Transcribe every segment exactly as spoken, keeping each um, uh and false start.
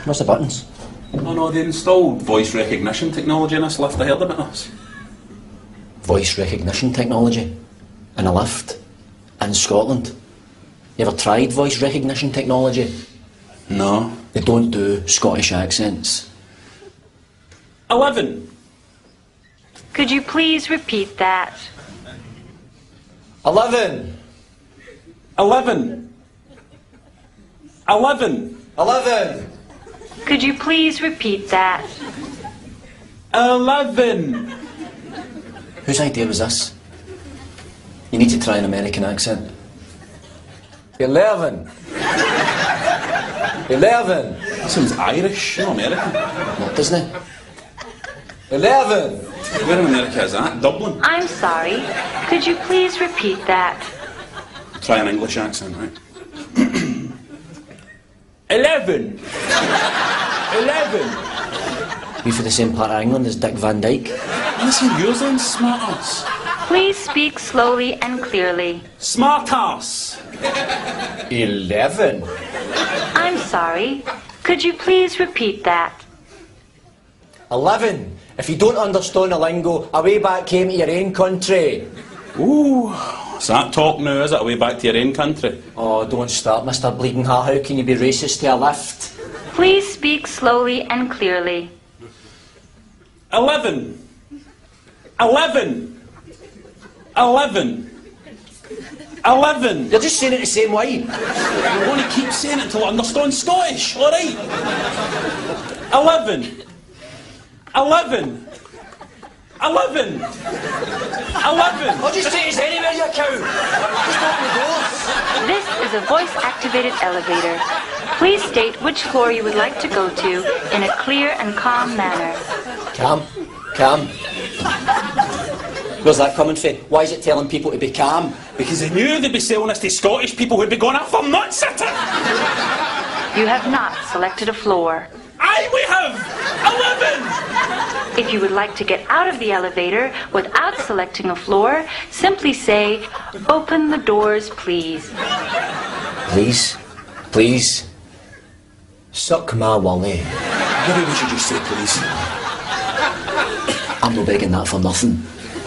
Where's the buttons? Oh no, they installed voice recognition technology in this lift. I heard about this. Voice recognition technology? In a lift? In Scotland? You ever tried voice recognition technology? No. They don't do Scottish accents. Eleven. Could you please repeat that? Eleven! Eleven. Eleven. Eleven! Could you please repeat that? Eleven. Whose idea was this? You need to try an American accent. Eleven! Eleven! That sounds Irish, not American. What, doesn't it? Eleven! Where in America is that? Dublin? I'm sorry. Could you please repeat that? Try an English accent, right? Eleven. Eleven. You for the same part of England as Dick Van Dyke? Listen, yours then, smart ass. Please speak slowly and clearly. Smart ass. Eleven? I'm sorry. Could you please repeat that? Eleven! If you don't understand the lingo, away back home to your own country. Ooh, is that talk now, is it? Away back to your own country? Oh, don't start, Mister Bleeding Heart. How can you be racist to a lift? Please speak slowly and clearly. Eleven. Eleven. Eleven. Eleven. You're just saying it the same way. You want to keep saying it until I understand Scottish, alright? Eleven. Eleven. Eleven. Eleven. I'll just take us anywhere, you cow. Just open the doors. This is a voice-activated elevator. Please state which floor you would like to go to in a clear and calm manner. Calm. Calm. Where's that coming from? Why is it telling people to be calm? Because they knew they'd be selling this to Scottish people who'd be going out for nut sitting. You have not selected a floor. Aye, we have! Eleven! If you would like to get out of the elevator without selecting a floor, simply say, "Open the doors, please." Please. Please. Suck my wally. Maybe we should just say please. I'm not begging that for nothing.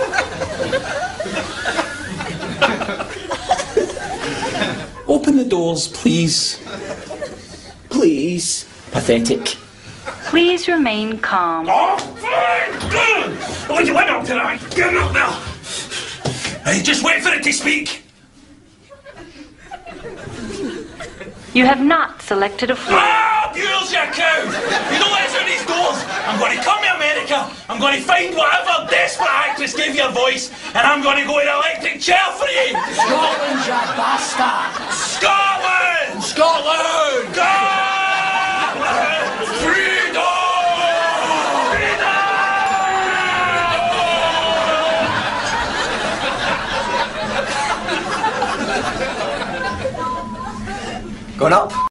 Open the doors, please. Please. Pathetic. Please remain calm. Oh, fine! What do you want up tonight? Get him up there! Hey, just wait for it to speak! You have not selected a floor. Ah, mules, you cow! You don't let us out these doors! I'm going to come to America, I'm going to find whatever desperate actress gave you a voice, and I'm going to go in an electric chair for you! Scotland, you bastard! Scotland! Scotland! Scotland! Freedom! Going up.